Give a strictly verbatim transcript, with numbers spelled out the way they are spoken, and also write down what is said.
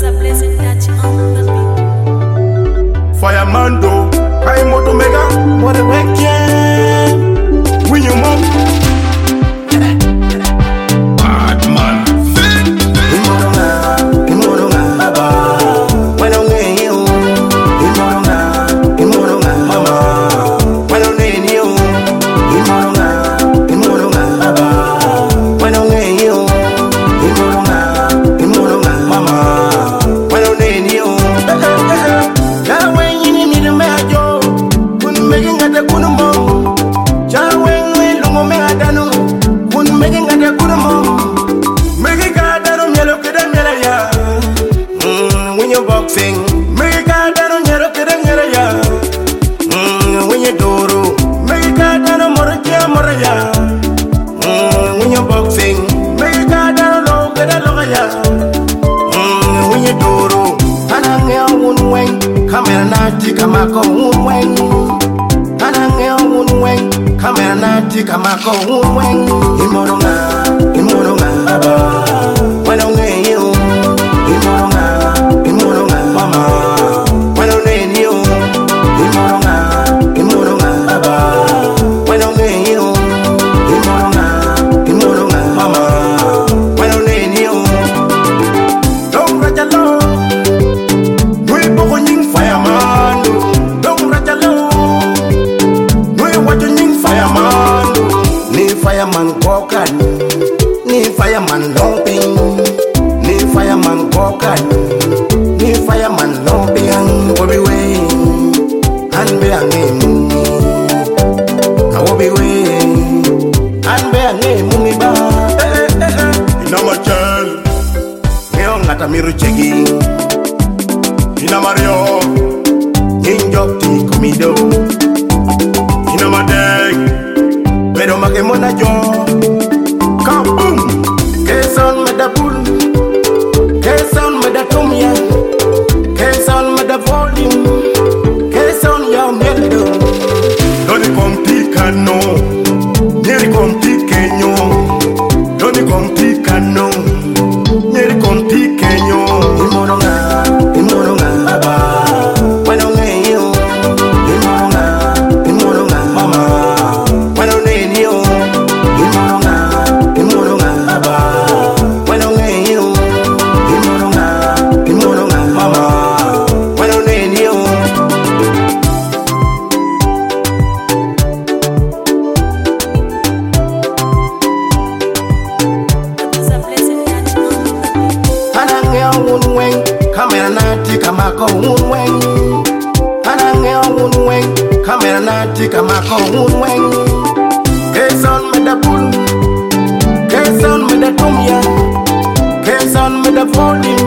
Fireman do, I moto mega, what a weekend. When you mom, bad man, boxing, make a dano nyero kedengere ya. When you doro, make a dano moraja moraya. When you boxing, make a dano lo kedaloga ya. When you doro, anange un weng, kamera nati kamako un weng. Anange un weng, kamera nati kamako un weng. Imoronga, imoronga, aba. When I'm you, imoronga. Fireman walker, ni fireman lumping, ni fireman walker, ni fireman lumping. Obi way, and be a name. Obi way, and be a name. Muniba, ina machel, neon ngata miru cheki, ina Mario, injokti komido, ina madeg. Pero make mona yo, kaboom. Que son me da pool, que son me da tumia, que son me da volume, que son ya miedo. Doni complicano, nieri compliqueño, doni complicano, nieri compliqueño. Imoronga, imoronga, aba. Bueno ngeyo, imoronga, imoronga, mama. Kamera nati kamako un weng. Anange un weng. Kamera nati kamako un weng. Que son me da pool, que son me da tumia, que son me da volume.